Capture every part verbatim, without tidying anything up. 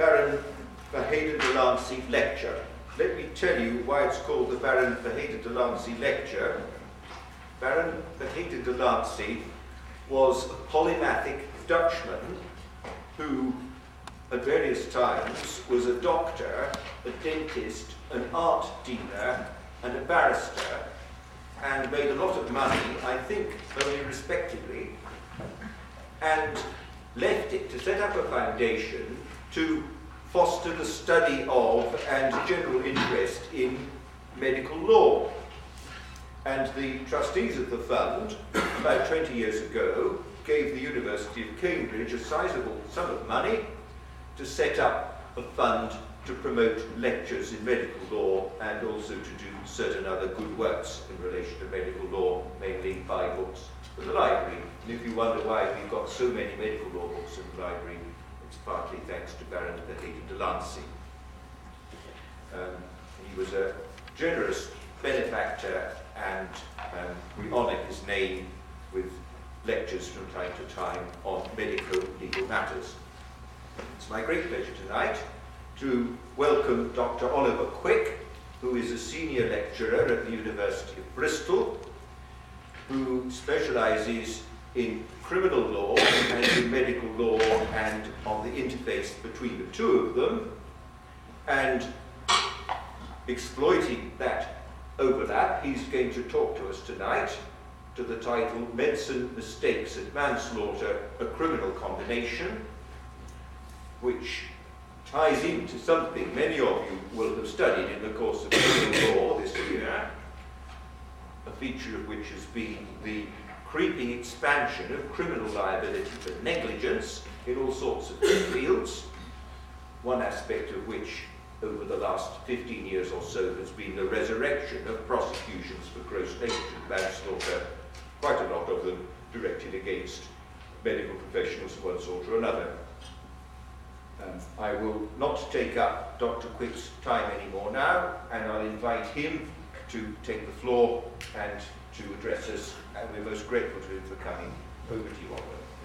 Baron Verheyden de Lancy Lecture. Let me tell you why it's called the Baron Verheyden de Lancy Lecture. Baron Verheyden de Lancy was a polymathic Dutchman who, at various times, was a doctor, a dentist, an art dealer, and a barrister, and made a lot of money, I think only respectably, and left it to set up a foundation to foster the study of and general interest in medical law. And the trustees of the fund, about twenty years ago, gave the University of Cambridge a sizable sum of money to set up a fund to promote lectures in medical law and also to do certain other good works in relation to medical law, mainly buy books for the library. And if you wonder why we've got so many medical law books in the library, it's partly thanks to Baron Verheyden de Lancy. Um, he was a generous benefactor, and um, we honour his name with lectures from time to time on medical legal matters. It's my great pleasure tonight to welcome Doctor Oliver Quick, who is a senior lecturer at the University of Bristol, who specialises in criminal law and in medical law and on the interface between the two of them, and exploiting that overlap, he's going to talk to us tonight to the title Medicine, Mistakes and Manslaughter, a Criminal Combination, which ties into something many of you will have studied in the course of criminal law this year, a feature of which has been the creeping expansion of criminal liability for negligence in all sorts of fields, one aspect of which over the last fifteen years or so has been the resurrection of prosecutions for gross negligent manslaughter, quite a lot of them directed against medical professionals of one sort or another. Um, I will not take up Doctor Quick's time anymore now, and I'll invite him to take the floor and to address us, and we're most grateful to him for coming. Over to you, Oliver.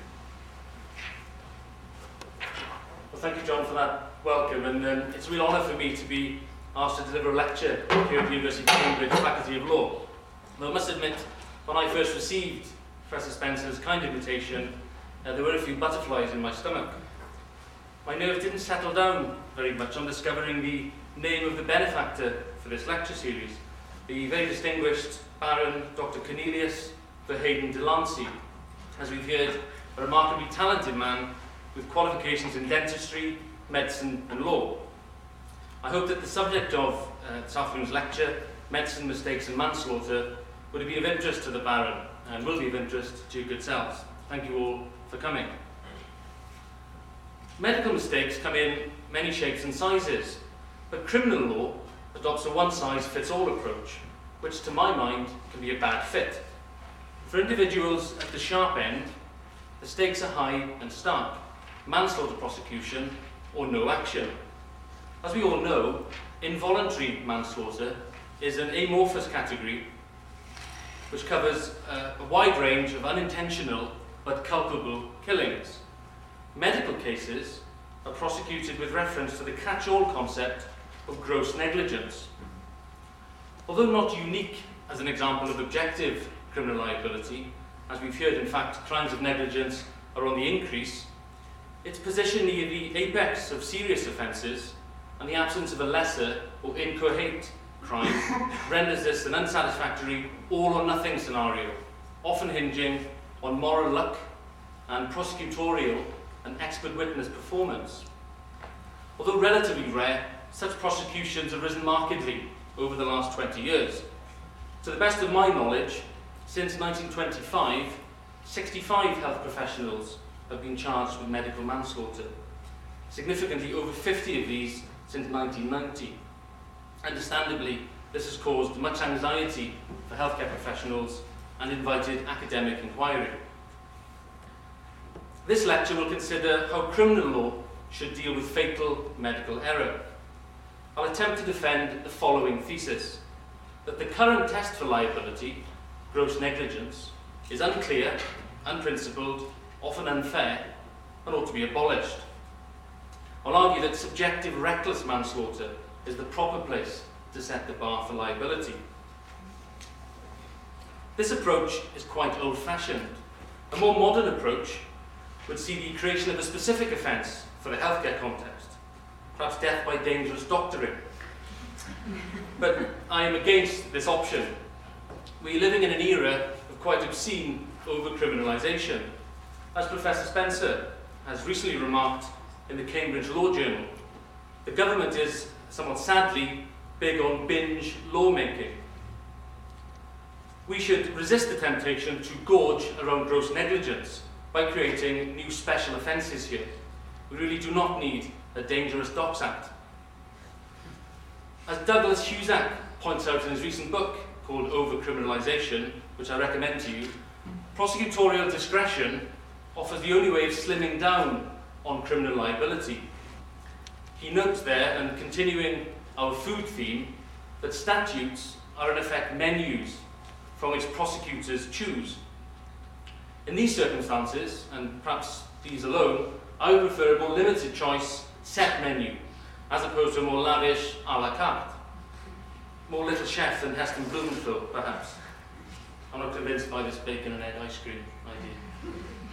Well, thank you, John, for that welcome, and um, it's a real honour for me to be asked to deliver a lecture here at the University of Cambridge Faculty of Law. Though I must admit, when I first received Professor Spencer's kind invitation, uh, there were a few butterflies in my stomach. My nerves didn't settle down very much on discovering the name of the benefactor for this lecture series, the very distinguished Baron Doctor Cornelius Verheyden de Lancy, as we've heard, a remarkably talented man with qualifications in dentistry, medicine and law. I hope that the subject of uh, this afternoon's lecture, Medicine, Mistakes and Manslaughter, would have been of interest to the Baron and will be of interest to your good selves. Thank you all for coming. Medical mistakes come in many shapes and sizes, but criminal law adopts a one-size-fits-all approach, which to my mind can be a bad fit. For individuals at the sharp end, the stakes are high and stark: manslaughter prosecution or no action. As we all know, involuntary manslaughter is an amorphous category which covers uh, a wide range of unintentional but culpable killings. Medical cases are prosecuted with reference to the catch-all concept of gross negligence. Although not unique as an example of objective criminal liability, as we've heard, in fact, crimes of negligence are on the increase, its position near the apex of serious offences and the absence of a lesser or incoherent crime renders this an unsatisfactory all-or-nothing scenario, often hinging on moral luck and prosecutorial and expert witness performance. Although relatively rare, such prosecutions have risen markedly over the last twenty years. To the best of my knowledge, since nineteen twenty-five, sixty-five health professionals have been charged with medical manslaughter. Significantly, over fifty of these since nineteen ninety. Understandably, this has caused much anxiety for healthcare professionals and invited academic inquiry. This lecture will consider how criminal law should deal with fatal medical error. I'll attempt to defend the following thesis: that the current test for liability, gross negligence, is unclear, unprincipled, often unfair, and ought to be abolished. I'll argue that subjective reckless manslaughter is the proper place to set the bar for liability. This approach is quite old-fashioned. A more modern approach would see the creation of a specific offence for the healthcare context, perhaps death by dangerous doctoring. But I am against this option. We are living in an era of quite obscene over-criminalisation. As Professor Spencer has recently remarked in the Cambridge Law Journal, the government is, somewhat sadly, big on binge lawmaking. We should resist the temptation to gorge around gross negligence by creating new special offences here. We really do not need a Dangerous Docs Act. As Douglas Husak points out in his recent book called Over-Criminalisation, which I recommend to you, prosecutorial discretion offers the only way of slimming down on criminal liability. He notes there, and continuing our food theme, that statutes are in effect menus from which prosecutors choose. In these circumstances, and perhaps these alone, I would prefer a more limited choice set menu, as opposed to a more lavish a la carte. More Little Chef than Heston Blumenthal, perhaps. I'm not convinced by this bacon and egg ice cream idea.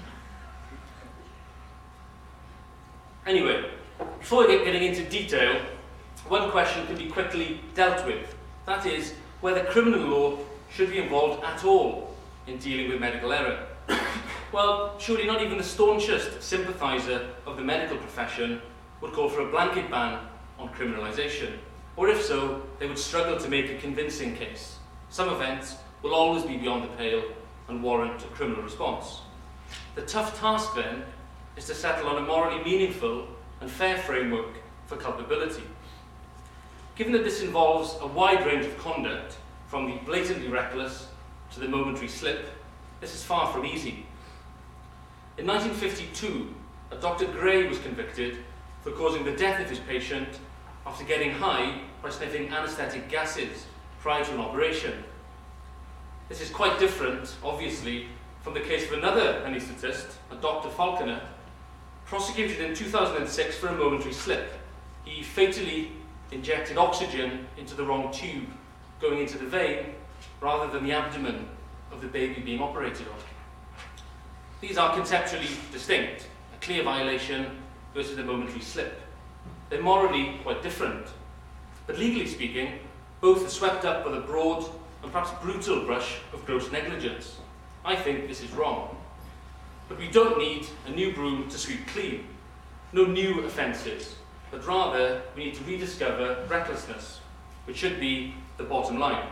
Anyway, before we get getting into detail, one question can be quickly dealt with. That is, whether criminal law should be involved at all in dealing with medical error. Well, surely not even the staunchest sympathiser of the medical profession would call for a blanket ban on criminalisation. Or if so, they would struggle to make a convincing case. Some events will always be beyond the pale and warrant a criminal response. The tough task, then, is to settle on a morally meaningful and fair framework for culpability. Given that this involves a wide range of conduct, from the blatantly reckless to the momentary slip, this is far from easy. In nineteen fifty-two, a Doctor Gray was convicted for causing the death of his patient after getting high by sniffing anaesthetic gases prior to an operation. This is quite different, obviously, from the case of another anaesthetist, a Doctor Falconer, prosecuted in two thousand six for a momentary slip. He fatally injected oxygen into the wrong tube, going into the vein, rather than the abdomen of the baby being operated on. These are conceptually distinct, a clear violation versus a momentary slip. They're morally quite different, but legally speaking, both are swept up with a broad and perhaps brutal brush of gross negligence. I think this is wrong. But we don't need a new broom to sweep clean. No new offences, but rather we need to rediscover recklessness, which should be the bottom line.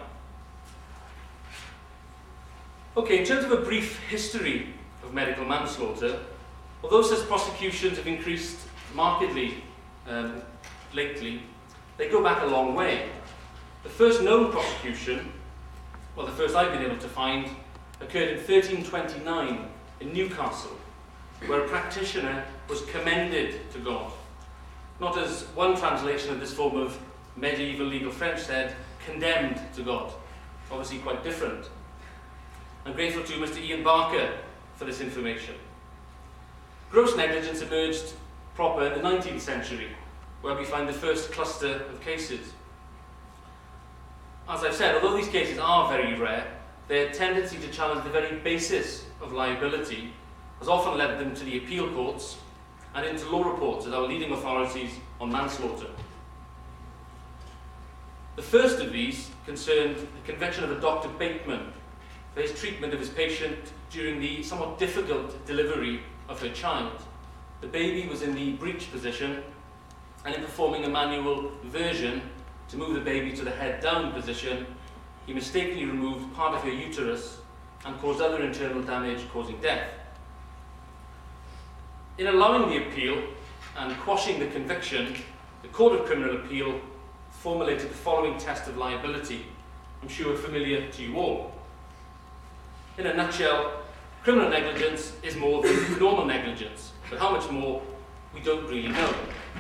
Okay, in terms of a brief history of medical manslaughter, although such prosecutions have increased markedly um, lately, they go back a long way. The first known prosecution, well, the first I've been able to find, occurred in thirteen twenty-nine in Newcastle, where a practitioner was commended to God. Not as one translation of this form of medieval legal French said, condemned to God. Obviously quite different. I'm grateful to Mister Ian Barker for this information. Gross negligence emerged proper in the nineteenth century, where we find the first cluster of cases. As I've said, although these cases are very rare, their tendency to challenge the very basis of liability has often led them to the appeal courts and into law reports as our leading authorities on manslaughter. The first of these concerned the conviction of a Doctor Bateman for his treatment of his patient during the somewhat difficult delivery of her child. The baby was in the breech position, and in performing a manual version to move the baby to the head down position, he mistakenly removed part of her uterus and caused other internal damage, causing death. In allowing the appeal and quashing the conviction, the Court of Criminal Appeal formulated the following test of liability, I'm sure familiar to you all. In a nutshell, criminal negligence is more than normal negligence, but how much more, we don't really know.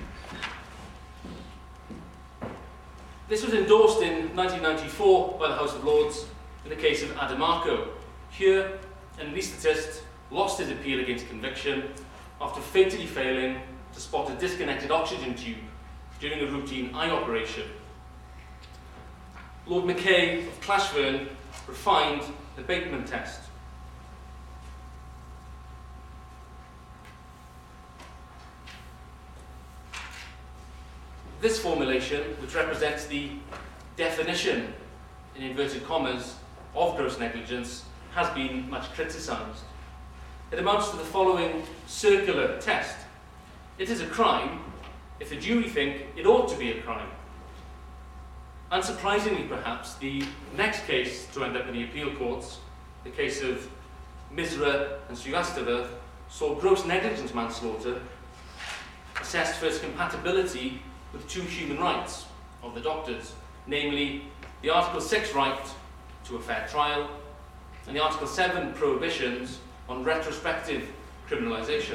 This was endorsed in nineteen ninety-four by the House of Lords in the case of Adamaco. Here, an anaesthetist lost his appeal against conviction after fatally failing to spot a disconnected oxygen tube during a routine eye operation. Lord Mackay of Clashburn refined the Bateman test. This formulation, which represents the definition, in inverted commas, of gross negligence, has been much criticised. It amounts to the following circular test. It is a crime if the jury think it ought to be a crime. Unsurprisingly, perhaps, the next case to end up in the appeal courts, the case of Misra and Srivastava, saw gross negligence manslaughter assessed for its compatibility with two human rights of the doctors, namely the Article six right to a fair trial and the Article seven prohibitions on retrospective criminalisation.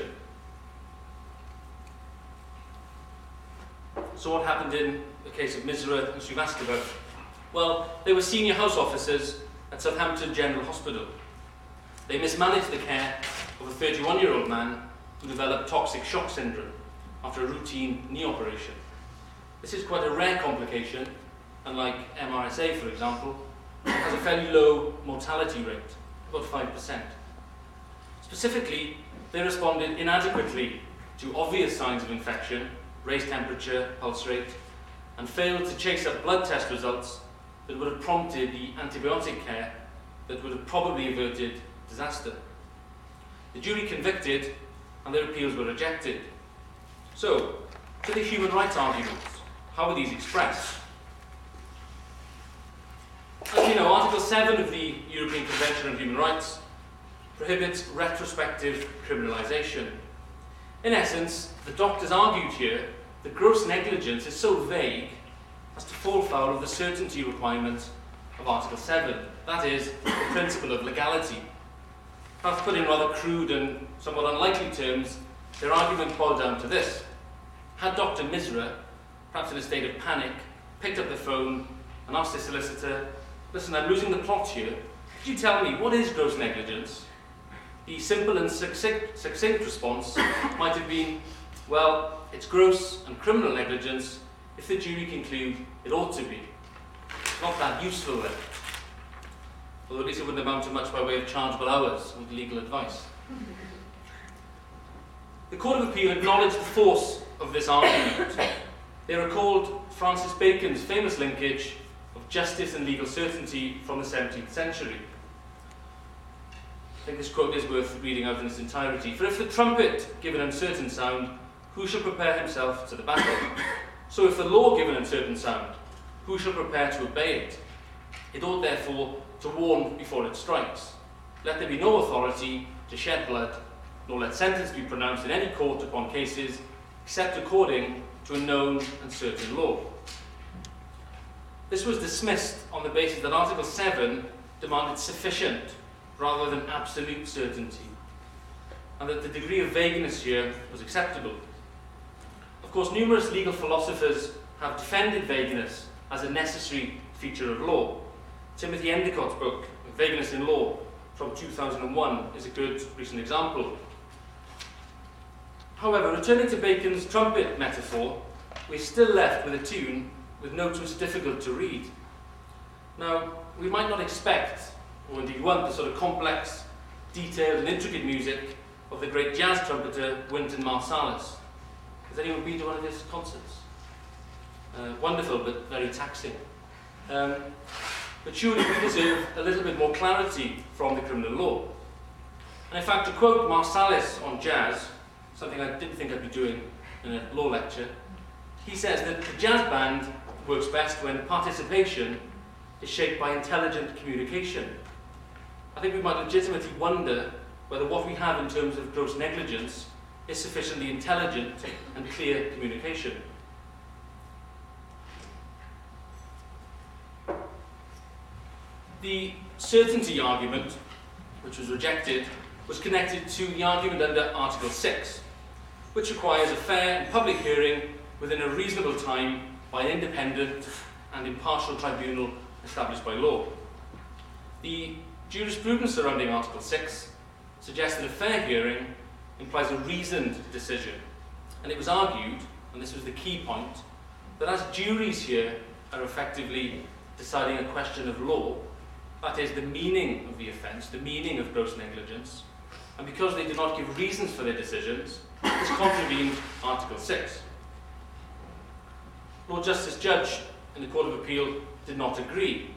So what happened in the case of Misra and Srivastava? Well, they were senior house officers at Southampton General Hospital. They mismanaged the care of a thirty-one-year-old man who developed toxic shock syndrome after a routine knee operation. This is quite a rare complication, unlike M R S A, for example. It has a fairly low mortality rate, about five percent. Specifically, they responded inadequately to obvious signs of infection, raised temperature, pulse rate, and failed to chase up blood test results that would have prompted the antibiotic care that would have probably averted disaster. The jury convicted, and their appeals were rejected. So, to the human rights arguments, how were these expressed? As you know, Article seven of the European Convention on Human Rights prohibits retrospective criminalisation. In essence, the doctors argued here that gross negligence is so vague as to fall foul of the certainty requirement of Article seven, that is, the principle of legality. Perhaps put in rather crude and somewhat unlikely terms, their argument boiled down to this. Had Doctor Misra, perhaps in a state of panic, picked up the phone and asked the solicitor, "Listen, I'm losing the plot here. Could you tell me, what is gross negligence?" The simple and succinct, succinct response might have been, well, it's gross and criminal negligence if the jury conclude it ought to be. It's not that useful then. Although at least it wouldn't amount to much by way of chargeable hours with legal advice. The Court of Appeal acknowledged the force of this argument. They recalled Francis Bacon's famous linkage of justice and legal certainty from the seventeenth century. I think this quote is worth reading out in its entirety. "For if the trumpet give an uncertain sound, who shall prepare himself to the battle? So if the law give an uncertain sound, who shall prepare to obey it? It ought therefore to warn before it strikes. Let there be no authority to shed blood, nor let sentence be pronounced in any court upon cases, except according to a known and certain law." This was dismissed on the basis that Article seven demanded sufficient rather than absolute certainty, and that the degree of vagueness here was acceptable. Of course, numerous legal philosophers have defended vagueness as a necessary feature of law. Timothy Endicott's book, Vagueness in Law, from two thousand one, is a good recent example. However, returning to Bacon's trumpet metaphor, we're still left with a tune with notes which are difficult to read. Now, we might not expect, or indeed want, the sort of complex, detailed and intricate music of the great jazz trumpeter Wynton Marsalis. Has anyone been to one of his concerts? Uh, wonderful, but very taxing. Um, but surely we deserve a little bit more clarity from the criminal law. And in fact, to quote Marsalis on jazz, something I didn't think I'd be doing in a law lecture, he says that the jazz band works best when participation is shaped by intelligent communication. I think we might legitimately wonder whether what we have in terms of gross negligence is sufficiently intelligent and clear communication. The certainty argument, which was rejected, was connected to the argument under Article six, which requires a fair and public hearing within a reasonable time by an independent and impartial tribunal established by law. The jurisprudence surrounding Article six suggests that a fair hearing implies a reasoned decision, and it was argued, and this was the key point, that as juries here are effectively deciding a question of law, that is, the meaning of the offence, the meaning of gross negligence, and because they do not give reasons for their decisions, this contravened Article six. Lord Justice Judge in the Court of Appeal did not agree.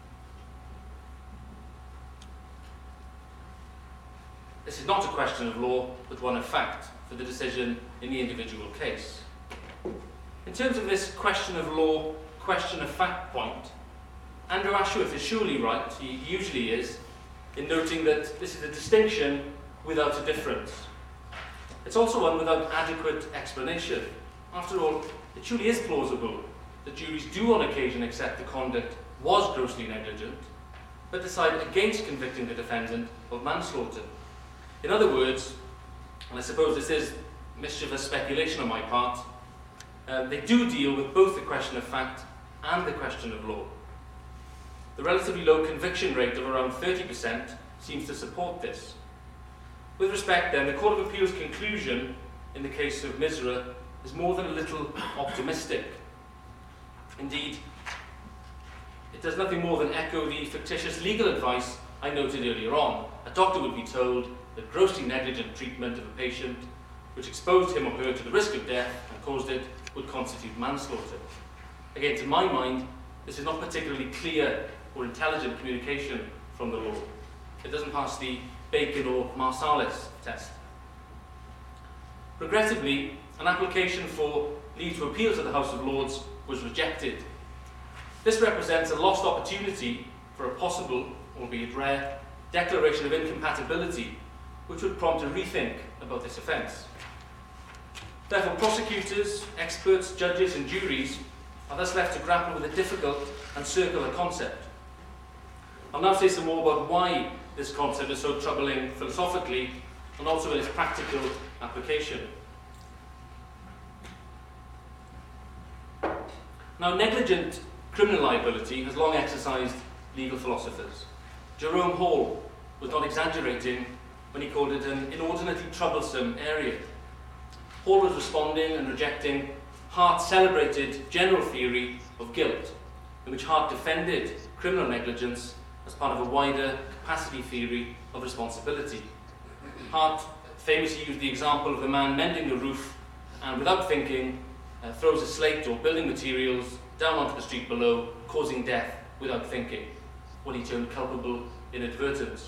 This is not a question of law, but one of fact for the decision in the individual case. In terms of this question of law, question of fact point, Andrew Ashworth is surely right, he usually is, in noting that this is a distinction without a difference. It's also one without adequate explanation. After all, it surely is plausible that juries do on occasion accept the conduct was grossly negligent, but decide against convicting the defendant of manslaughter. In other words, and I suppose this is mischievous speculation on my part, uh, they do deal with both the question of fact and the question of law. The relatively low conviction rate of around thirty percent seems to support this. With respect then, the Court of Appeal's conclusion in the case of Misra is more than a little optimistic. Indeed, it does nothing more than echo the fictitious legal advice I noted earlier on. A doctor would be told that grossly negligent treatment of a patient which exposed him or her to the risk of death and caused it would constitute manslaughter. Again, to my mind, this is not particularly clear or intelligent communication from the law. It doesn't pass the Bacon or Marsalis test. Regrettably, an application for leave to appeal to the House of Lords was rejected. This represents a lost opportunity for a possible, albeit rare, declaration of incompatibility, which would prompt a rethink about this offence. Therefore, prosecutors, experts, judges and juries are thus left to grapple with a difficult and circular concept. I'll now say some more about why this concept is so troubling philosophically and also in its practical application. Now, negligent criminal liability has long exercised legal philosophers. Jerome Hall was not exaggerating when he called it an inordinately troublesome area. Hall was responding and rejecting Hart's celebrated general theory of guilt, in which Hart defended criminal negligence as part of a wider capacity theory of responsibility. Hart famously used the example of a man mending the roof and, without thinking, uh, throws a slate or building materials down onto the street below, causing death without thinking, what he termed culpable inadvertence.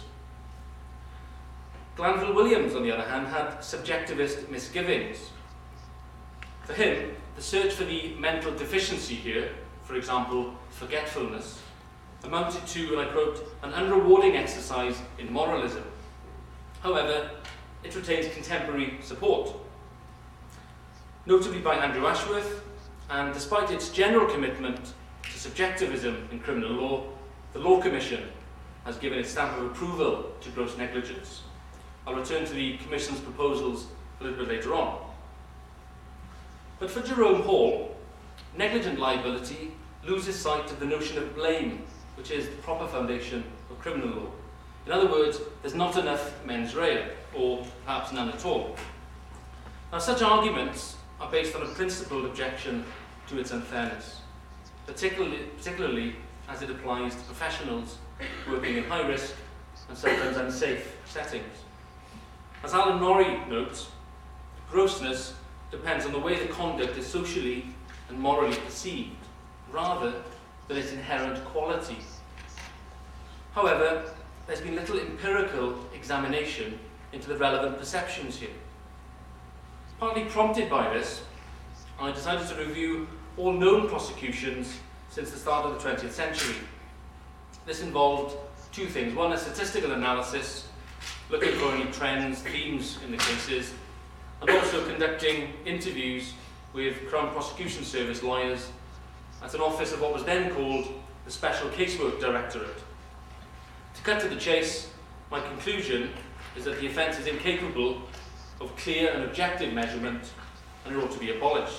Glanville Williams, on the other hand, had subjectivist misgivings. For him, the search for the mental deficiency here, for example, forgetfulness, amounted to, and I quote, an unrewarding exercise in moralism. However, it retains contemporary support, notably by Andrew Ashworth, and despite its general commitment to subjectivism in criminal law, the Law Commission has given its stamp of approval to gross negligence. I'll return to the Commission's proposals a little bit later on. But for Jerome Hall, negligent liability loses sight of the notion of blame, which is the proper foundation of criminal law. In other words, there's not enough mens rea, or perhaps none at all. Now, such arguments are based on a principled objection to its unfairness, particularly, particularly as it applies to professionals working in high-risk and sometimes unsafe settings. As Alan Norrie notes, grossness depends on the way the conduct is socially and morally perceived, rather than its inherent quality. However, there's been little empirical examination into the relevant perceptions here. Partly prompted by this, I decided to review all known prosecutions since the start of the twentieth century. This involved two things. One, a statistical analysis, looking for any trends, themes in the cases, and also conducting interviews with Crown Prosecution Service lawyers at an office of what was then called the Special Casework Directorate. To cut to the chase, my conclusion is that the offence is incapable of clear and objective measurement and it ought to be abolished.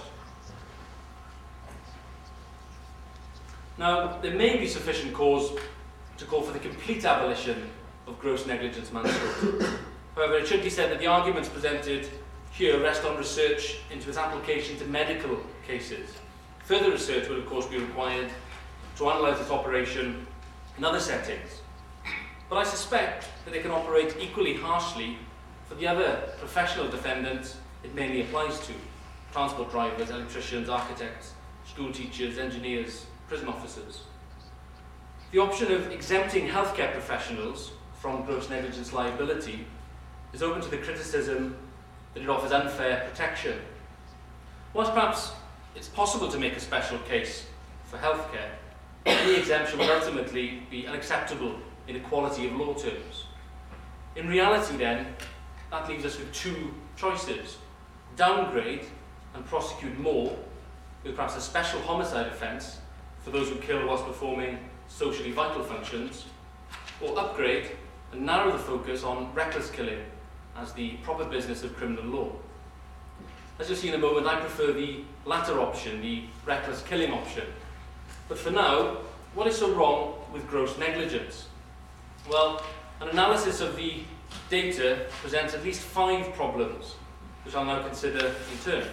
Now, there may be sufficient cause to call for the complete abolition of gross negligence manslaughter. However, it should be said that the arguments presented here rest on research into its application to medical cases. Further research will of course be required to analyse its operation in other settings. But I suspect that it can operate equally harshly for the other professional defendants it mainly applies to: transport drivers, electricians, architects, school teachers, engineers, prison officers. The option of exempting healthcare professionals from gross negligence liability is open to the criticism that it offers unfair protection. Whilst perhaps it's possible to make a special case for healthcare, any exemption would ultimately be unacceptable in equality of law terms. In reality then, that leaves us with two choices: downgrade and prosecute more, with perhaps a special homicide offence for those who kill whilst performing socially vital functions, or upgrade and narrow the focus on reckless killing as the proper business of criminal law. As you'll see in a moment, I prefer the latter option, the reckless killing option. But for now, what is so wrong with gross negligence? Well, an analysis of the data presents at least five problems, which I'll now consider in turn.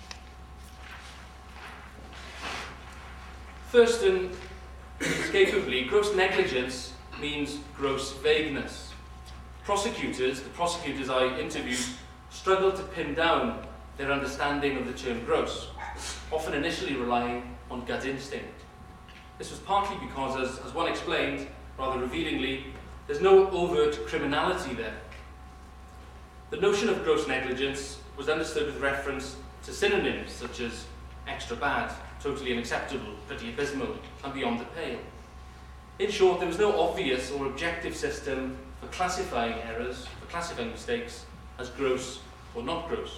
First and inescapably, gross negligence means gross vagueness. Prosecutors, the prosecutors I interviewed, struggle to pin down their understanding of the term gross, often initially relying on gut instinct. This was partly because, as, as one explained, rather revealingly, there's no overt criminality there. The notion of gross negligence was understood with reference to synonyms such as extra bad, totally unacceptable, pretty abysmal, and beyond the pale. In short, there was no obvious or objective system for classifying errors, for classifying mistakes as gross or not gross.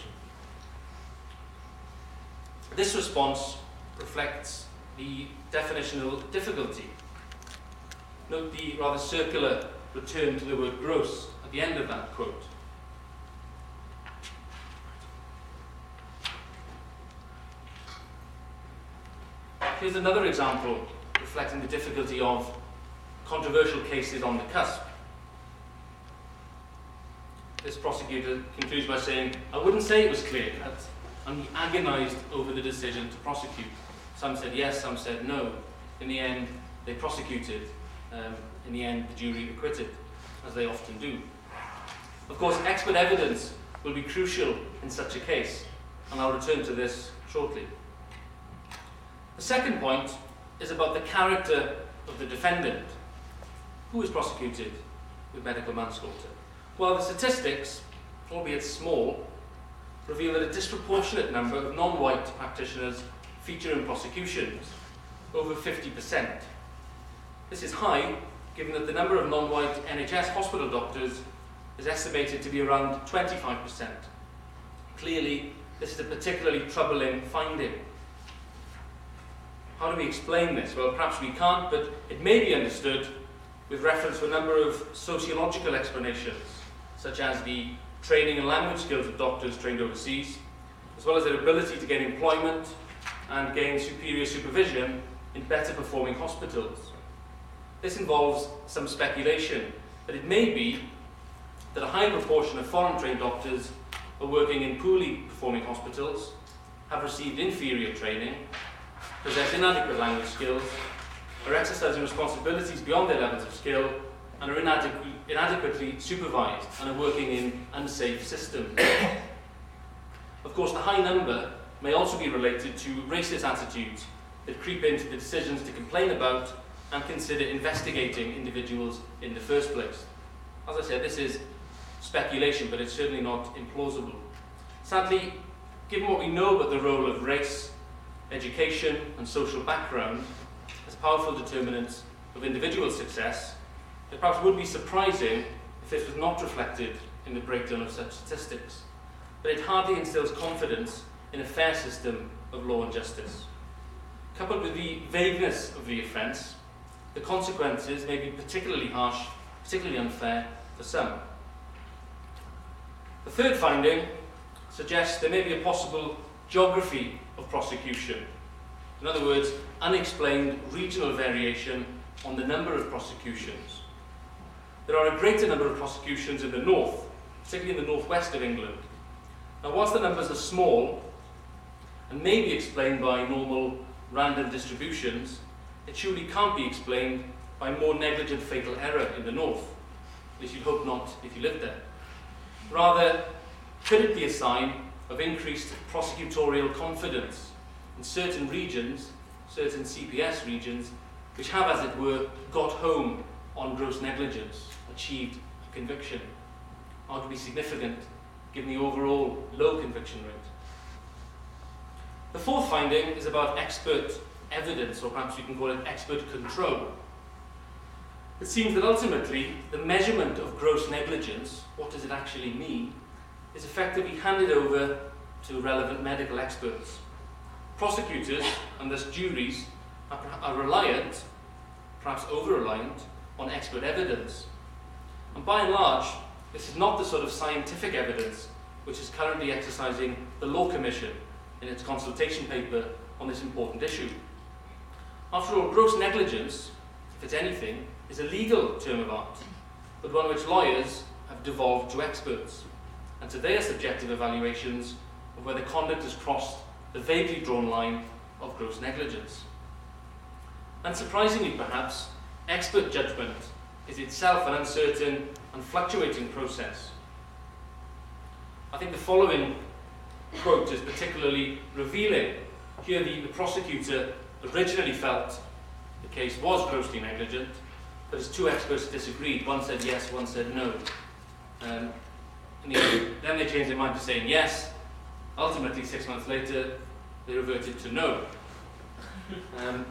This response reflects the definitional difficulty. Note the rather circular return to the word gross at the end of that quote. Here's another example reflecting the difficulty of controversial cases on the cusp. This prosecutor concludes by saying, "I wouldn't say it was clear-cut, and he agonised over the decision to prosecute. Some said yes, some said no. In the end, they prosecuted. Um, in the end, the jury acquitted, as they often do." Of course, expert evidence will be crucial in such a case, and I'll return to this shortly. The second point is about the character of the defendant. Who is prosecuted with medical manslaughter? Well, the statistics, albeit small, reveal that a disproportionate number of non-white practitioners feature in prosecutions, over fifty percent. This is high, given that the number of non-white N H S hospital doctors is estimated to be around twenty-five percent. Clearly, this is a particularly troubling finding. How do we explain this? Well, perhaps we can't, but it may be understood with reference to a number of sociological explanations, such as the training and language skills of doctors trained overseas, as well as their ability to gain employment and gain superior supervision in better performing hospitals. This involves some speculation that it may be that a high proportion of foreign trained doctors are working in poorly performing hospitals, have received inferior training, possess inadequate language skills, are exercising responsibilities beyond their levels of skill, and are inadequ- inadequately supervised and are working in unsafe systems. Of course, the high number may also be related to racist attitudes that creep into the decisions to complain about and consider investigating individuals in the first place. As I said, this is speculation, but it's certainly not implausible. Sadly, given what we know about the role of race, education, and social background as powerful determinants of individual success, it perhaps would be surprising if this was not reflected in the breakdown of such statistics. But it hardly instills confidence in a fair system of law and justice. Coupled with the vagueness of the offence, the consequences may be particularly harsh, particularly unfair for some. The third finding suggests there may be a possible geography of prosecution. In other words, unexplained regional variation on the number of prosecutions. There are a greater number of prosecutions in the north, particularly in the northwest of England, Now, whilst the numbers are small and may be explained by normal random distributions, it surely can't be explained by more negligent fatal error in the north. At least you'd hope not if you lived there. Rather, could it be a sign of increased prosecutorial confidence in certain regions, certain C P S regions, which have, as it were, got home on gross negligence, achieved a conviction? Arguably significant, given the overall low conviction rate. The fourth finding is about expert evidence, or perhaps we can call it expert control. It seems that ultimately the measurement of gross negligence, what does it actually mean, is effectively handed over to relevant medical experts. Prosecutors, and thus juries, are, are reliant, perhaps over-reliant, on expert evidence. And by and large, this is not the sort of scientific evidence which is currently exercising the Law Commission in its consultation paper on this important issue. After all, gross negligence, if it's anything, is a legal term of art, but one which lawyers have devolved to experts, and to their subjective evaluations of whether conduct has crossed the vaguely drawn line of gross negligence. Unsurprisingly, perhaps, expert judgment is itself an uncertain and fluctuating process. I think the following quote is particularly revealing. Here the, the prosecutor originally felt the case was grossly negligent, but as two experts disagreed, one said yes, one said no. Um, and the, then they changed their mind to saying yes. Ultimately, six months later, they reverted to no. Um,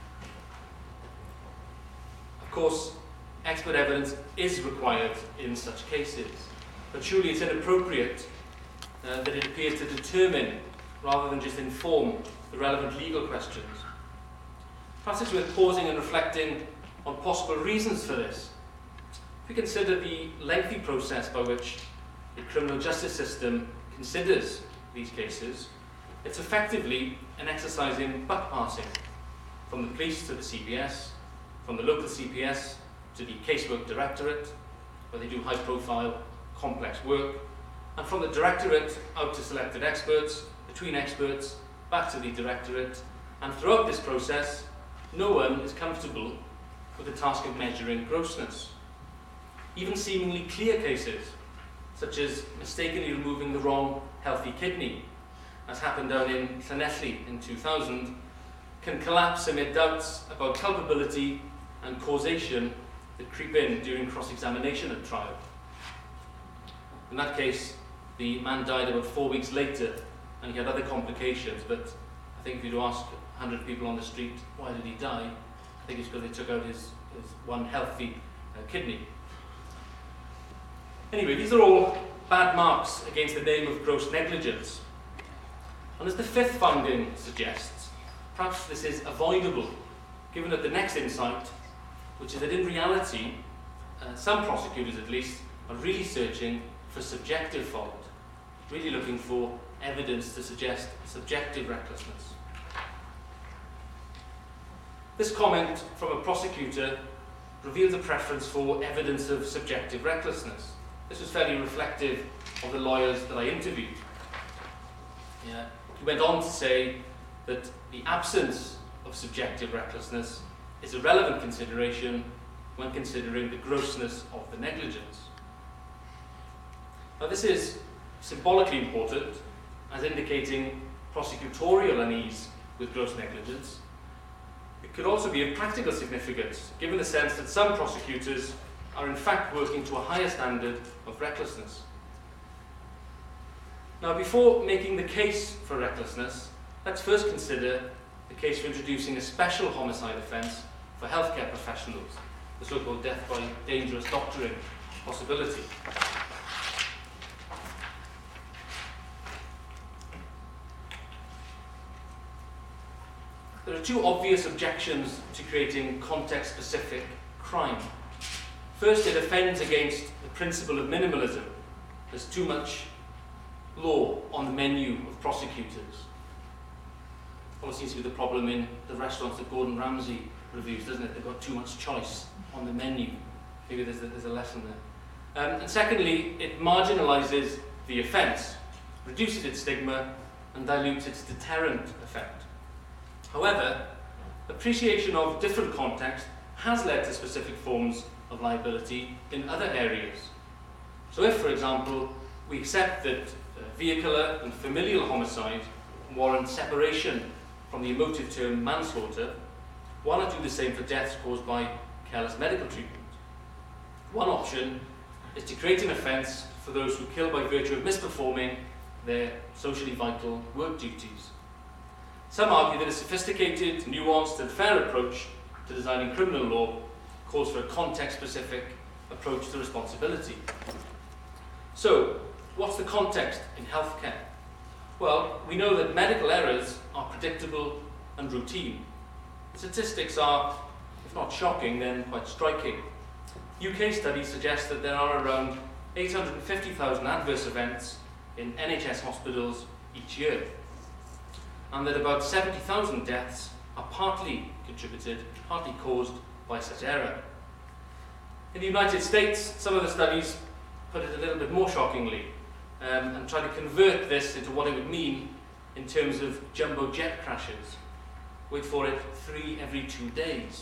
of course, expert evidence is required in such cases, but surely it's inappropriate uh, that it appears to determine rather than just inform the relevant legal questions. Perhaps it's worth pausing and reflecting on possible reasons for this. If we consider the lengthy process by which the criminal justice system considers these cases, it's effectively an exercise in buck passing, from the police to the C P S, from the local C P S to the casework directorate, where they do high-profile, complex work, and from the directorate out to selected experts, between experts, back to the directorate, and throughout this process, no one is comfortable with the task of measuring grossness. Even seemingly clear cases, such as mistakenly removing the wrong healthy kidney, as happened down in Llanelli in two thousand, can collapse amid doubts about culpability and causation that creep in during cross-examination at trial. In that case, the man died about four weeks later, and he had other complications, but I think if you'd ask one hundred people on the street, why did he die? I think it's because they took out his, his one healthy uh, kidney. Anyway, these are all bad marks against the name of gross negligence. And as the fifth finding suggests, perhaps this is avoidable, given that the next insight, which is that in reality, uh, some prosecutors at least, are really searching for subjective fault, really looking for evidence to suggest subjective recklessness. This comment from a prosecutor reveals a preference for evidence of subjective recklessness. This was fairly reflective of the lawyers that I interviewed. Yeah. He went on to say that the absence of subjective recklessness is a relevant consideration when considering the grossness of the negligence. Now, this is symbolically important as indicating prosecutorial unease with gross negligence. It could also be of practical significance, given the sense that some prosecutors are in fact working to a higher standard of recklessness. Now, before making the case for recklessness, let's first consider the case for introducing a special homicide offence for healthcare professionals, the so-called death by dangerous doctoring possibility. There are two obvious objections to creating context-specific crime. First, it offends against the principle of minimalism. There's too much law on the menu of prosecutors. Always seems to be the problem in the restaurants that Gordon Ramsay reviews, doesn't it? They've got too much choice on the menu. Maybe there's a, there's a lesson there. Um, and secondly, it marginalises the offence, reduces its stigma, and dilutes its deterrent effect. However, appreciation of different context has led to specific forms of liability in other areas. So if, for example, we accept that uh, vehicular and familial homicide warrant separation from the emotive term manslaughter, why not do the same for deaths caused by careless medical treatment? One option is to create an offence for those who kill by virtue of misperforming their socially vital work duties. Some argue that a sophisticated, nuanced and fair approach to designing criminal law calls for a context-specific approach to responsibility. So, what's the context in healthcare? Well, we know that medical errors are predictable and routine. The statistics are, if not shocking, then quite striking. U K studies suggest that there are around eight hundred fifty thousand adverse events in N H S hospitals each year, and that about seventy thousand deaths are partly contributed, partly caused by such error. In the United States, some of the studies put it a little bit more shockingly um, and try to convert this into what it would mean in terms of jumbo jet crashes. Wait for it, three every two days.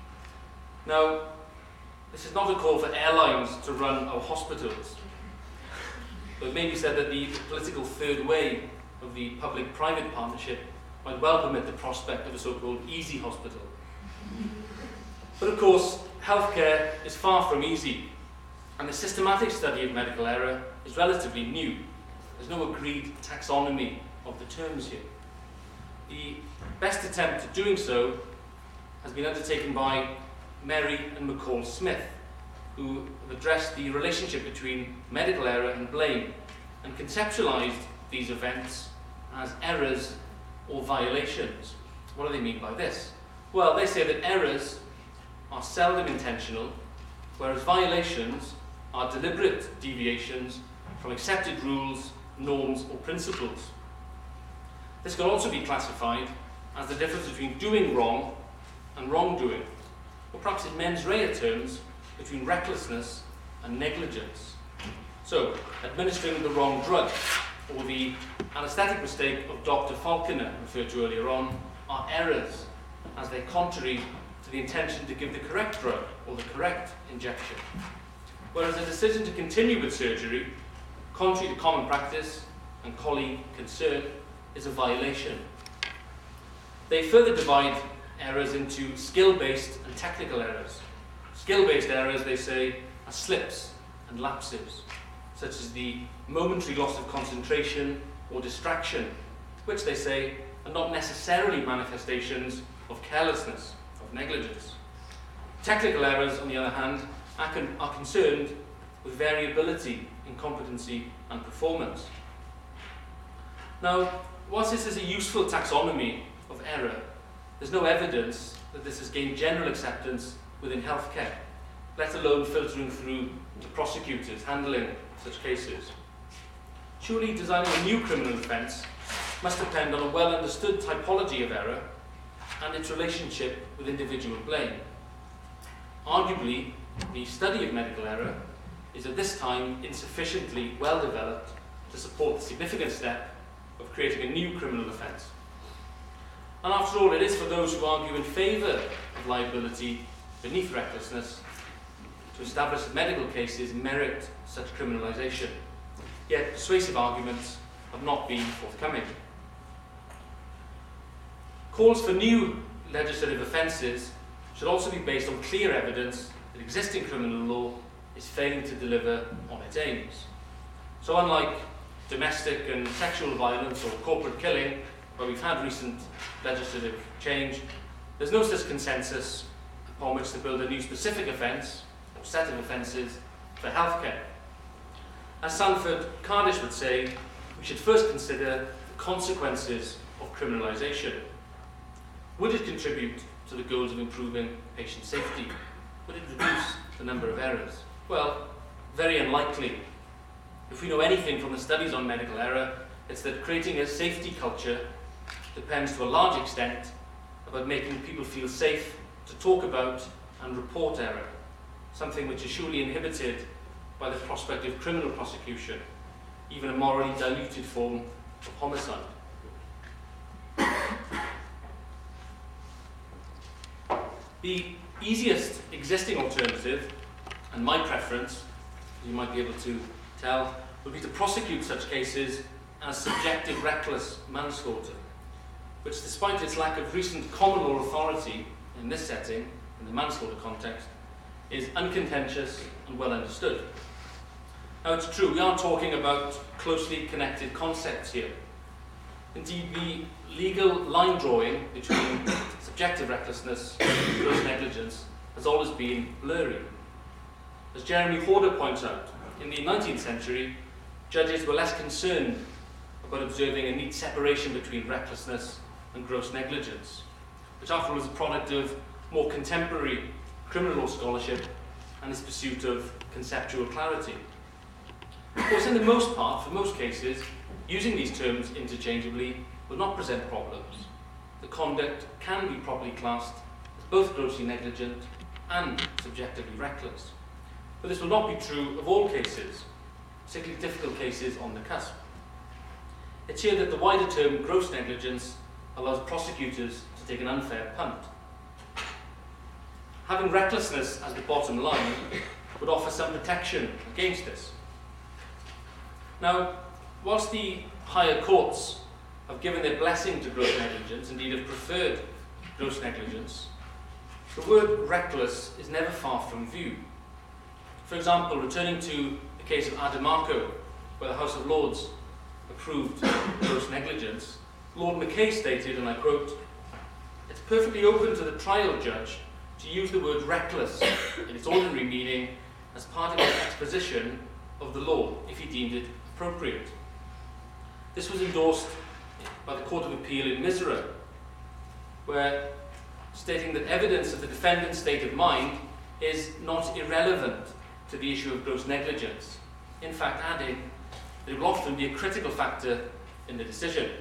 Now, this is not a call for airlines to run our hospitals, but it may be said that the political third way of the public-private partnership might well permit the prospect of a so-called easy hospital. But of course, healthcare is far from easy, and the systematic study of medical error is relatively new. There's no agreed taxonomy of the terms here. The best attempt at doing so has been undertaken by Mary and McCall Smith, who have addressed the relationship between medical error and blame and conceptualized these events as errors or violations. What do they mean by this? Well, they say that errors are seldom intentional, whereas violations are deliberate deviations from accepted rules, norms, or principles. This can also be classified as the difference between doing wrong and wrongdoing, or perhaps in mens rea terms, between recklessness and negligence. So, administering the wrong drug, or the anaesthetic mistake of Doctor Falconer, referred to earlier on, are errors, as they're contrary to the intention to give the correct drug, or the correct injection. Whereas a decision to continue with surgery, contrary to common practice and colleague concern, is a violation. They further divide errors into skill-based and technical errors. Skill-based errors, they say, are slips and lapses, such as the momentary loss of concentration or distraction, which they say are not necessarily manifestations of carelessness, of negligence. Technical errors, on the other hand, are, con- are concerned with variability in competency and performance. Now, whilst this is a useful taxonomy of error, there's no evidence that this has gained general acceptance within healthcare, let alone filtering through to prosecutors handling such cases. Surely designing a new criminal offence must depend on a well-understood typology of error and its relationship with individual blame. Arguably, the study of medical error is at this time insufficiently well developed to support the significant step of creating a new criminal offence. And after all, it is for those who argue in favour of liability beneath recklessness to establish that medical cases merit such criminalisation. Yet persuasive arguments have not been forthcoming. Calls for new legislative offences should also be based on clear evidence that existing criminal law is failing to deliver on its aims. So unlike domestic and sexual violence or corporate killing, where we've had recent legislative change, there's no such consensus upon which to build a new specific offence or set of offences for healthcare. As Sanford Cardish would say, we should first consider the consequences of criminalisation. Would it contribute to the goals of improving patient safety? Would it reduce the number of errors? Well, very unlikely. If we know anything from the studies on medical error, it's that creating a safety culture depends to a large extent about making people feel safe to talk about and report error, something which is surely inhibited by the prospect of criminal prosecution, even a morally diluted form of homicide. The easiest existing alternative, and my preference, you might be able to tell, would be to prosecute such cases as subjective reckless manslaughter, which, despite its lack of recent common law authority in this setting, in the manslaughter context, is uncontentious and well understood. Now, it's true, we aren't talking about closely connected concepts here. Indeed, the legal line drawing between subjective recklessness and gross negligence has always been blurry. As Jeremy Horder points out, in the nineteenth century, judges were less concerned about observing a neat separation between recklessness and gross negligence, which after all is a product of more contemporary criminal law scholarship and its pursuit of conceptual clarity. Of course, in the most part, for most cases, using these terms interchangeably will not present problems. The conduct can be properly classed as both grossly negligent and subjectively reckless. But this will not be true of all cases, particularly difficult cases on the cusp. It's here that the wider term gross negligence allows prosecutors to take an unfair punt. Having recklessness as the bottom line would offer some protection against this. Now, whilst the higher courts have given their blessing to gross negligence, indeed have preferred gross negligence, the word reckless is never far from view. For example, returning to the case of Adamarco, where the House of Lords approved gross negligence, Lord Mackay stated, and I quote, "It's perfectly open to the trial judge to use the word reckless in its ordinary meaning as part of his exposition of the law, if he deemed it appropriate." This was endorsed by the Court of Appeal in Misra, where stating that evidence of the defendant's state of mind is not irrelevant to the issue of gross negligence, in fact adding that it will often be a critical factor in the decision.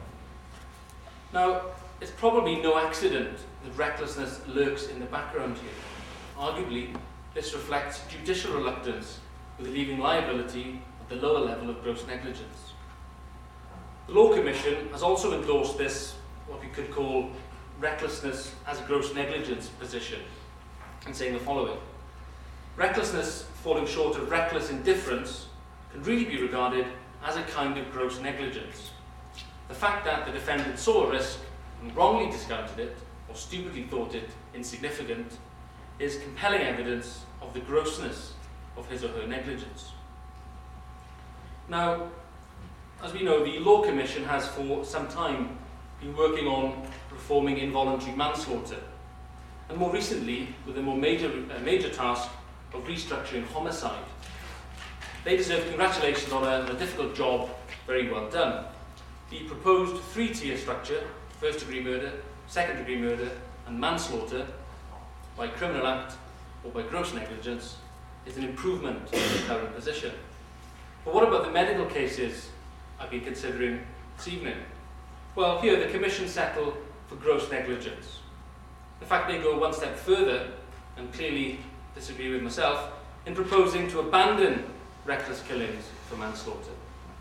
Now, it's probably no accident that recklessness lurks in the background here. Arguably, this reflects judicial reluctance with leaving liability at the lower level of gross negligence. The Law Commission has also endorsed this, what we could call recklessness as a gross negligence position, and saying the following: recklessness falling short of reckless indifference can really be regarded as a kind of gross negligence. The fact that the defendant saw a risk and wrongly discounted it, or stupidly thought it insignificant, is compelling evidence of the grossness of his or her negligence. Now, as we know, the Law Commission has for some time been working on reforming involuntary manslaughter, and more recently with a more major, uh, major task of restructuring homicide. They deserve congratulations on a, a difficult job, very well done. The proposed three-tier structure, first-degree murder, second-degree murder, and manslaughter, by criminal act or by gross negligence, is an improvement in the current position. But what about the medical cases I've been considering this evening? Well, here the Commission settle for gross negligence. In fact, they go one step further, and clearly disagree with myself, in proposing to abandon reckless killings for manslaughter.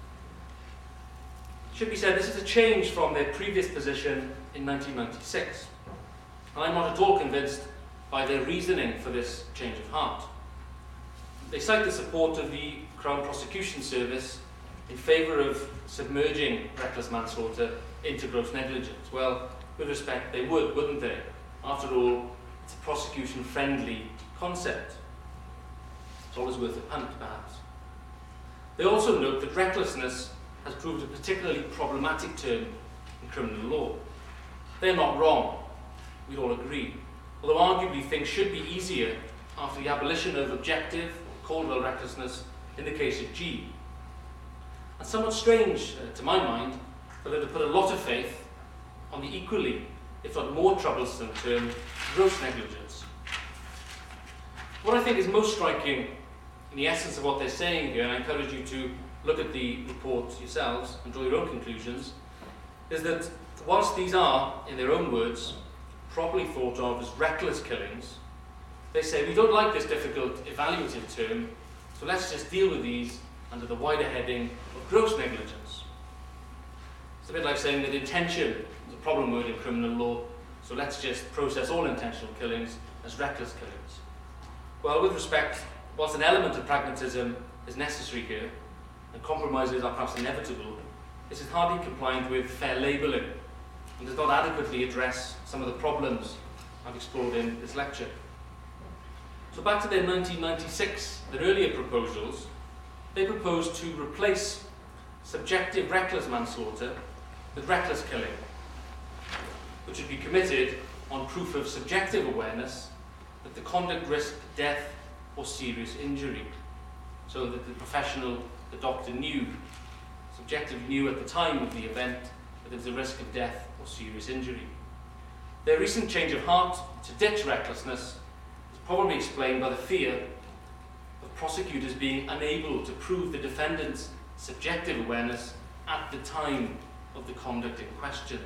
It should be said, this is a change from their previous position in nineteen ninety-six. And I'm not at all convinced by their reasoning for this change of heart. They cite the support of the Crown Prosecution Service in favour of submerging reckless manslaughter into gross negligence. Well, with respect, they would, wouldn't they? After all, it's a prosecution-friendly concept. It's always worth a punt, perhaps. They also note that recklessness has proved a particularly problematic term in criminal law. They're not wrong, we'd all agree, although arguably things should be easier after the abolition of objective or Caldwell recklessness in the case of G. And somewhat strange, uh, to my mind, for them to put a lot of faith on the equally, if not more troublesome term, gross negligence. What I think is most striking in the essence of what they're saying here, and I encourage you to look at the report yourselves and draw your own conclusions, is that whilst these are, in their own words, properly thought of as reckless killings, they say we don't like this difficult evaluative term, so let's just deal with these under the wider heading of gross negligence. It's a bit like saying that intention is a problem word in criminal law, so let's just process all intentional killings as reckless killings. Well, with respect, whilst an element of pragmatism is necessary here, and compromises are perhaps inevitable, this is hardly compliant with fair labelling and does not adequately address some of the problems I've explored in this lecture. So back to their nineteen ninety-six, their earlier proposals, they proposed to replace subjective reckless manslaughter with reckless killing, which would be committed on proof of subjective awareness that the conduct risked death or serious injury, so that the professional, the doctor knew, subjectively knew at the time of the event that there was a risk of death or serious injury. Their recent change of heart to ditch recklessness is probably explained by the fear of prosecutors being unable to prove the defendant's subjective awareness at the time of the conduct in question.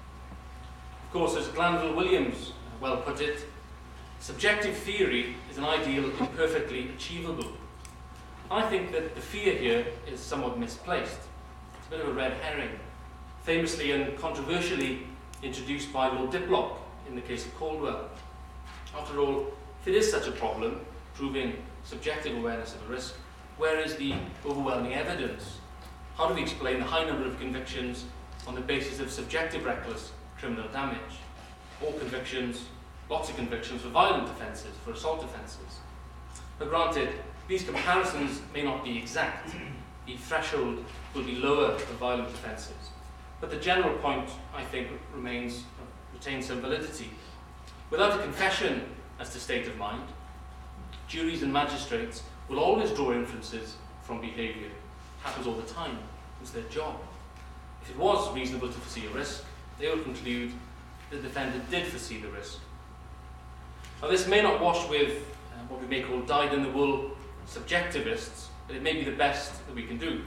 Of course, as Glanville Williams well put it, subjective theory is an ideal imperfectly achievable. I think that the fear here is somewhat misplaced. It's a bit of a red herring, famously and controversially introduced by Lord Diplock in the case of Caldwell. After all, if it is such a problem, proving subjective awareness of a risk, where is the overwhelming evidence? How do we explain the high number of convictions on the basis of subjective reckless criminal damage? All convictions, lots of convictions for violent offences, for assault offences. But granted, these comparisons may not be exact. The threshold will be lower for violent offences. But the general point, I think, remains, retains some validity. Without a confession as to state of mind, juries and magistrates will always draw inferences from behaviour. It happens all the time. It's their job. If it was reasonable to foresee a risk, they would conclude the defendant did foresee the risk. Now, this may not wash with uh, what we may call dyed-in-the-wool subjectivists, but it may be the best that we can do.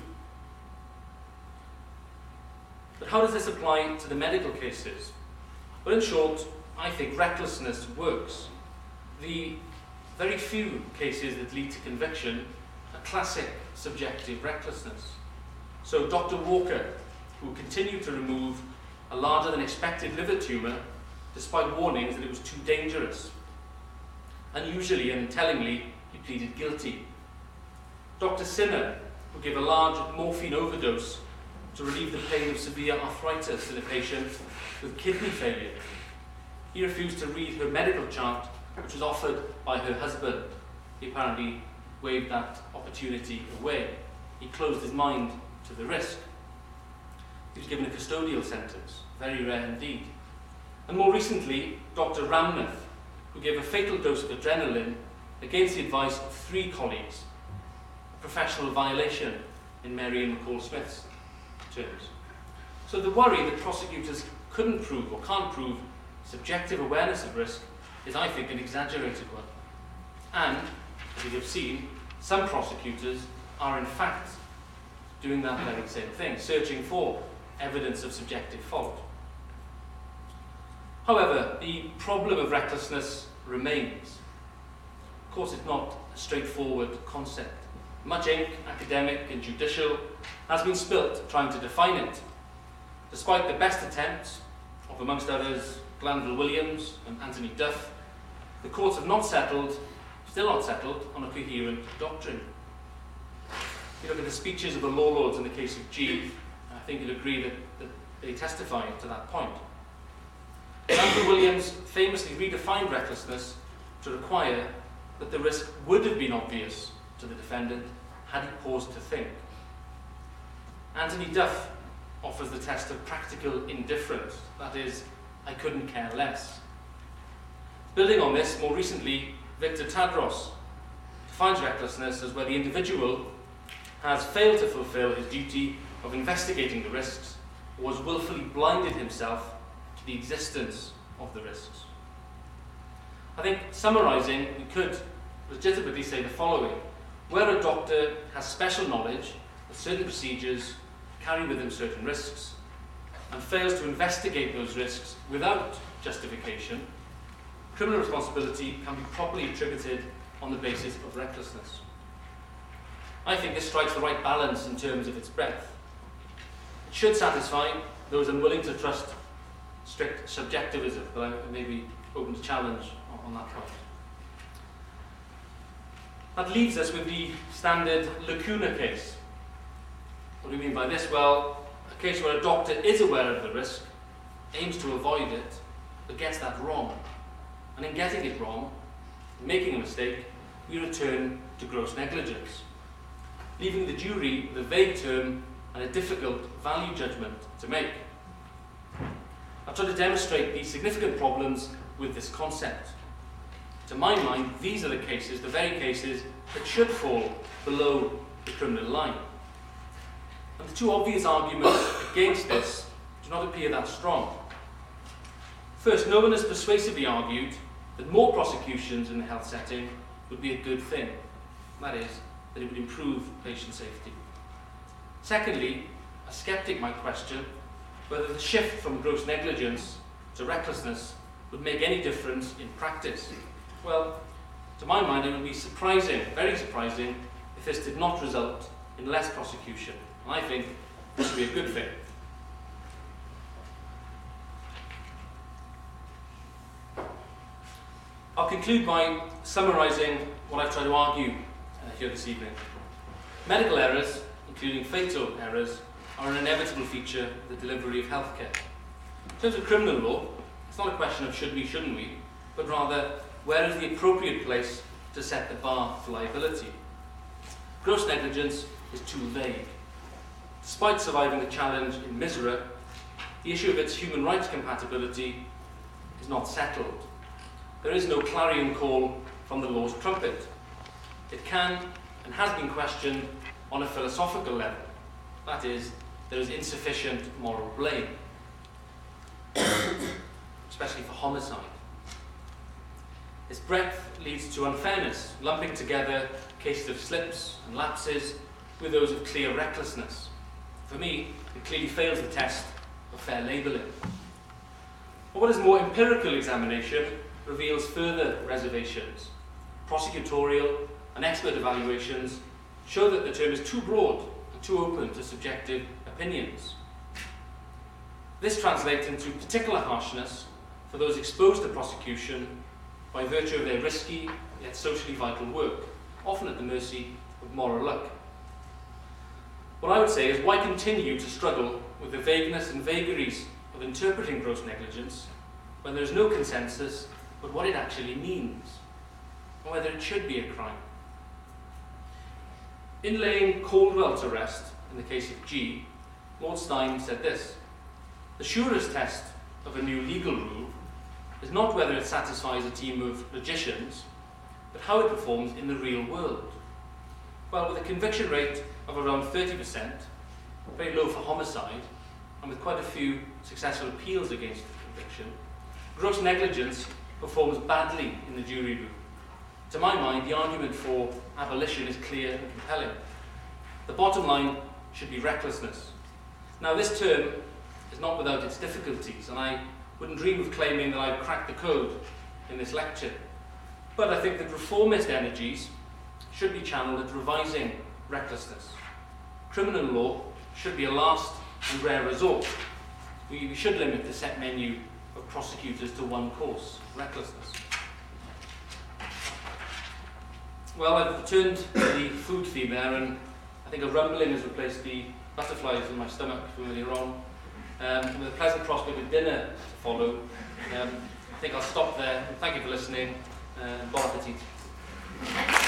But how does this apply to the medical cases? Well, in short, I think recklessness works. The very few cases that lead to conviction are classic subjective recklessness. So Doctor Walker, who continued to remove a larger than expected liver tumour despite warnings that it was too dangerous. Unusually and tellingly, he pleaded guilty. Doctor Sinner, who gave a large morphine overdose to relieve the pain of severe arthritis in a patient with kidney failure. He refused to read her medical chart, which was offered by her husband. He apparently waved that opportunity away. He closed his mind to the risk. He was given a custodial sentence, very rare indeed. And more recently, Doctor Ramnath, who gave a fatal dose of adrenaline against the advice of three colleagues, a professional violation in Mary Ann McCall Smith's terms. So the worry that prosecutors couldn't prove or can't prove subjective awareness of risk is, I think, an exaggerated one. And, as we have seen, some prosecutors are in fact doing that very same thing, searching for evidence of subjective fault. However, the problem of recklessness remains. Of course, it's not a straightforward concept. Much ink, academic and judicial, has been spilt trying to define it. Despite the best attempts of, amongst others, Glanville Williams and Anthony Duff, the courts have not settled, still not settled, on a coherent doctrine. If you look at the speeches of the law lords in the case of G, I think you'll agree that, that they testify to that point. Glanville Williams famously redefined recklessness to require that the risk would have been obvious to the defendant had he paused to think. Anthony Duff offers the test of practical indifference, that is, I couldn't care less. Building on this, more recently, Victor Tadros defines recklessness as where the individual has failed to fulfill his duty of investigating the risks or has willfully blinded himself to the existence of the risks. I think, summarising, we could legitimately say the following. Where a doctor has special knowledge that certain procedures carry with them certain risks and fails to investigate those risks without justification, criminal responsibility can be properly attributed on the basis of recklessness. I think this strikes the right balance in terms of its breadth. It should satisfy those unwilling to trust strict subjectivism, but I may be open to challenge on, on that point. That leaves us with the standard lacuna case. What do we mean by this? Well, a case where a doctor is aware of the risk, aims to avoid it, but gets that wrong. And in getting it wrong, making a mistake, we return to gross negligence, leaving the jury with a vague term and a difficult value judgment to make. I've tried to demonstrate the significant problems with this concept. To my mind, these are the cases, the very cases, that should fall below the criminal line. And the two obvious arguments against this do not appear that strong. First, no one has persuasively argued that more prosecutions in the health setting would be a good thing. That is, that it would improve patient safety. Secondly, a skeptic might question whether the shift from gross negligence to recklessness would make any difference in practice. Well, to my mind, it would be surprising, very surprising, if this did not result in less prosecution. And I think this would be a good thing. I'll conclude by summarising what I've tried to argue uh, here this evening. Medical errors, including fatal errors, are an inevitable feature of the delivery of healthcare. In terms of criminal law, it's not a question of should we, shouldn't we, but rather where is the appropriate place to set the bar for liability. Gross negligence is too vague. Despite surviving the challenge in Misra, the issue of its human rights compatibility is not settled. There is no clarion call from the law's trumpet. It can and has been questioned on a philosophical level. That is, there is insufficient moral blame, especially for homicide. Its breadth leads to unfairness, lumping together cases of slips and lapses with those of clear recklessness. For me, it clearly fails the test of fair labelling. But what is more, empirical examination reveals further reservations. Prosecutorial and expert evaluations show that the term is too broad and too open to subjective opinions. This translates into particular harshness for those exposed to prosecution by virtue of their risky yet socially vital work, often at the mercy of moral luck. What I would say is, why continue to struggle with the vagueness and vagaries of interpreting gross negligence when there is no consensus but what it actually means, and whether it should be a crime? In laying Caldwell to rest in the case of G, Lord Stein said this: the surest test of a new legal rule is not whether it satisfies a team of logicians, but how it performs in the real world. Well, with a conviction rate of around thirty percent, very low for homicide, and with quite a few successful appeals against the conviction, gross negligence performs badly in the jury room. To my mind, the argument for abolition is clear and compelling. The bottom line should be recklessness. Now, this term is not without its difficulties, and I wouldn't dream of claiming that I've cracked the code in this lecture. But I think that reformist energies should be channeled at revising recklessness. Criminal law should be a last and rare resort. We, we should limit the set menu of prosecutors to one course: recklessness. Well, I've returned to the food theme there, and I think a rumbling has replaced the butterflies in my stomach from earlier on. Um, with a pleasant prospect of dinner to follow, um, I think I'll stop there. Thank you for listening. Uh, bon appetit.